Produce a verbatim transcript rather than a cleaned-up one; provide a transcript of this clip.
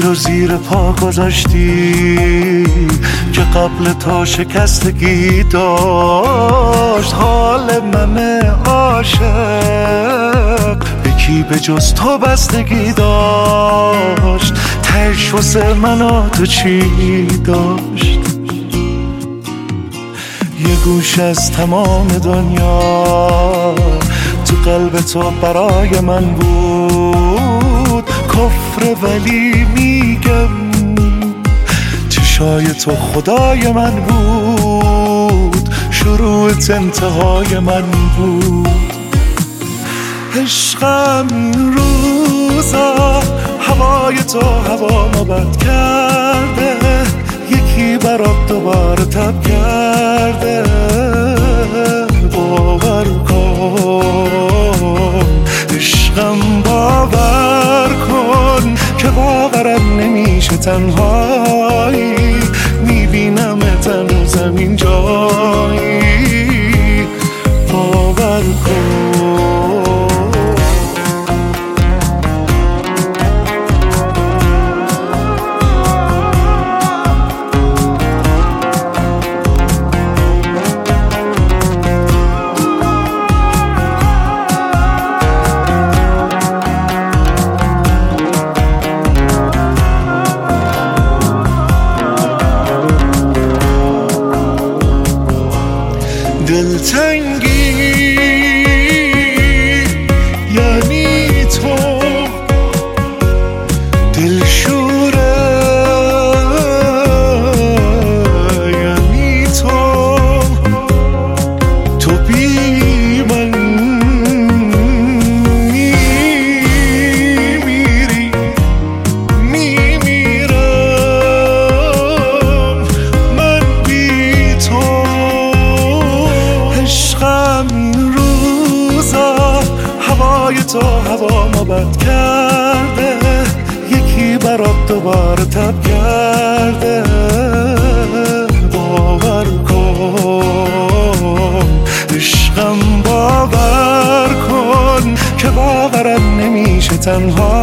زیر و زیر پا گذاشتی که قبل تا شکستگی داشت حال من عاشق به کی به جز تو بستگی داشت. تهش واسه من و تو چی داشت؟ یه گوش از تمام دنیا تو قلب تو برای من بود کفر، ولی میگم چشای تو خدای من بود، شروعت انتهای من بود. عشقم این روزا هوای تو هوا ما بد کرده، یکی برات دوباره تب کرده. باور کن عشقم، باور کن که باورم نمیشه تنهایی میبینم هنوزم این جایی. باور کن دلتنگی یعنی تو، دلشوره یعنی تو، تو بی من میمیری میمیرم من بی تو. عشقم این روزا هوای تو هوا ما بد کرده، یکی برات دوباره تب کرده. باور کن عشقم، باور کن که باورم نمیشه تنها